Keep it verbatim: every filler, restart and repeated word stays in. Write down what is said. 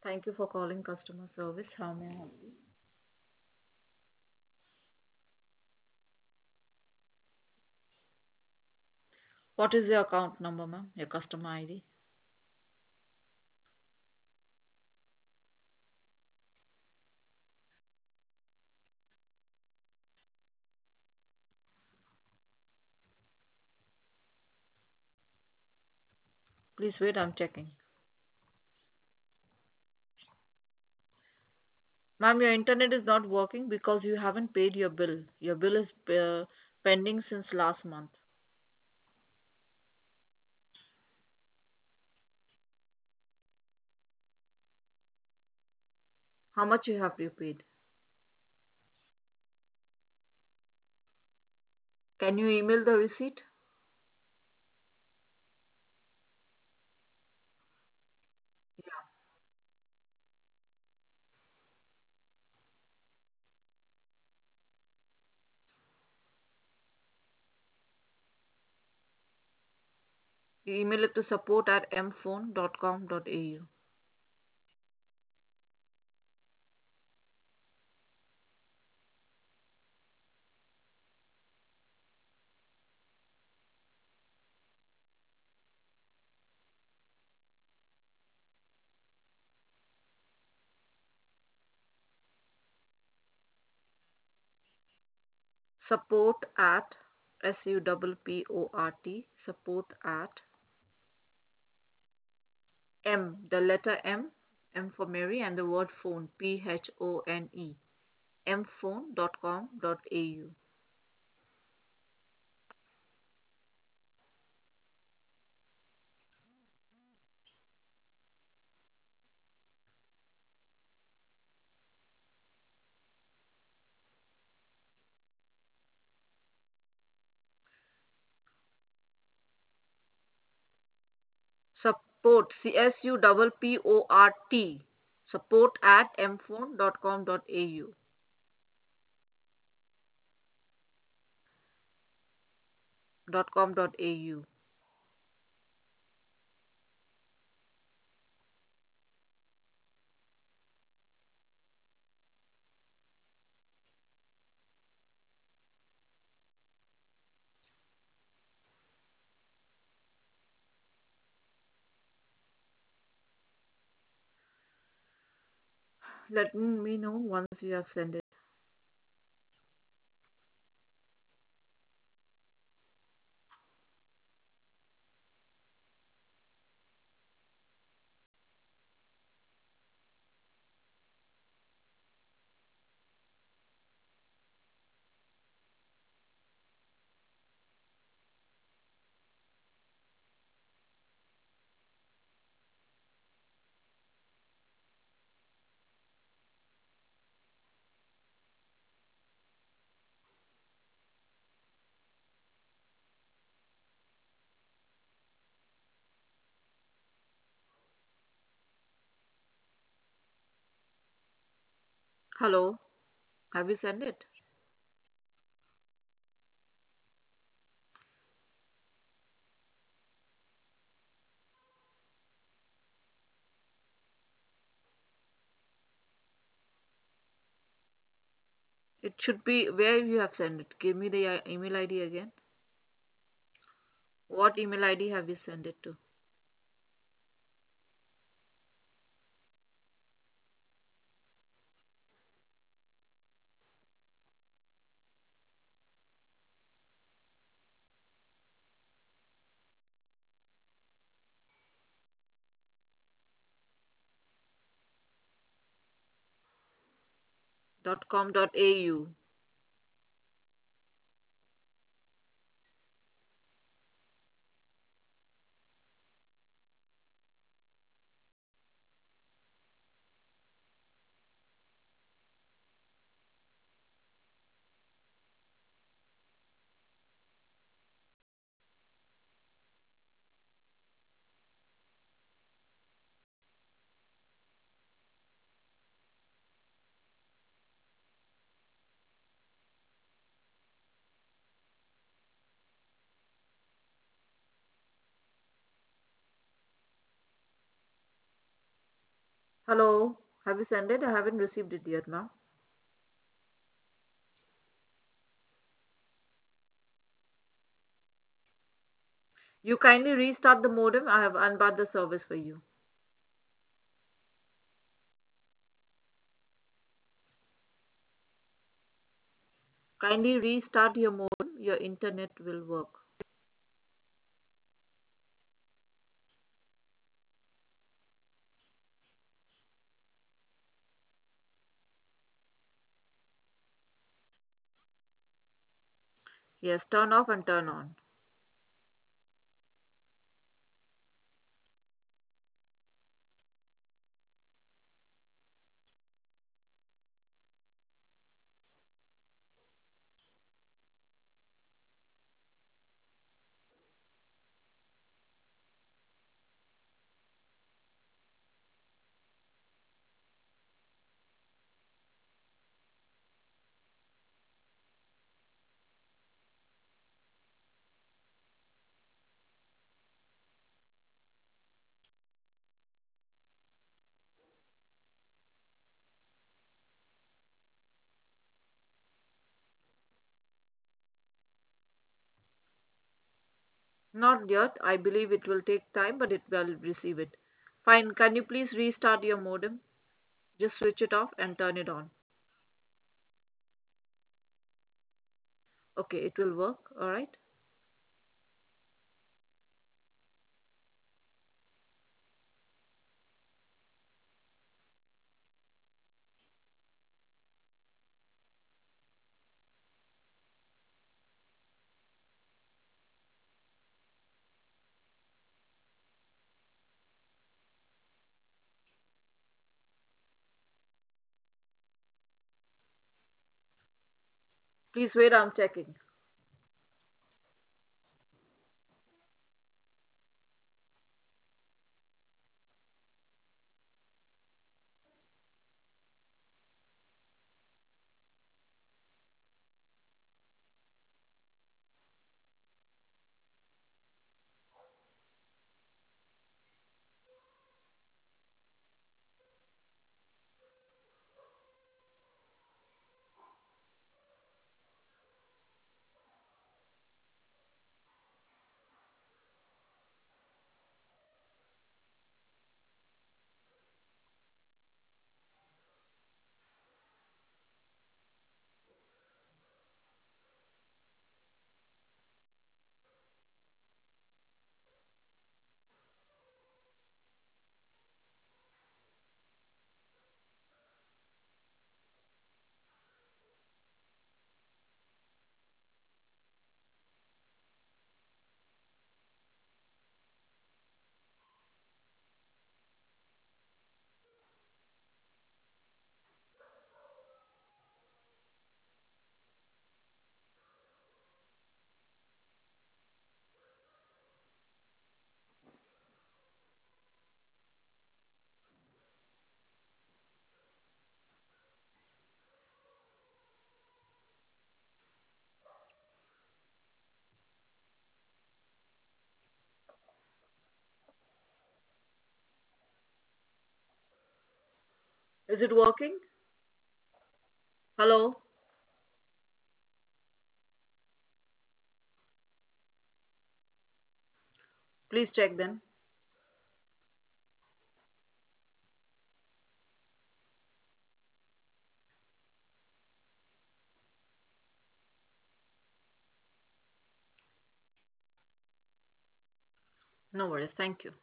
Thank you for calling customer service. How may I help you? What is your account number, ma'am? Your customer I D? Please wait, I'm checking. Ma'am, your internet is not working because you haven't paid your bill. Your bill is uh, pending since last month. How much you have you paid? Can you email the receipt? You email it to support at m phone dot com dot a u. Support at S U P P O R T support at M, the letter M, M for Mary, and the word phone, P H O N E, m phone dot com dot a u. Support, C S U P P O R T, support at m phone dot com dot a u. Dot com dot a u. Let me know once you have sent it. Hello, have you sent it? It should be where you have sent it. Give me the uh, email I D again. What email I D have you sent it to? Dot com dot a u. Hello, have you sent it? I haven't received it yet, ma'am. You kindly restart the modem. I have unbarred the service for you. Kindly restart your modem. Your internet will work. Yes, turn off and turn on. Not yet. I believe it will take time, but it will receive it. Fine. Can you please restart your modem? Just switch it off and turn it on. Okay, it will work. All right. Please wait. I'm checking. Is it working? Hello? Please check then. No worries. Thank you.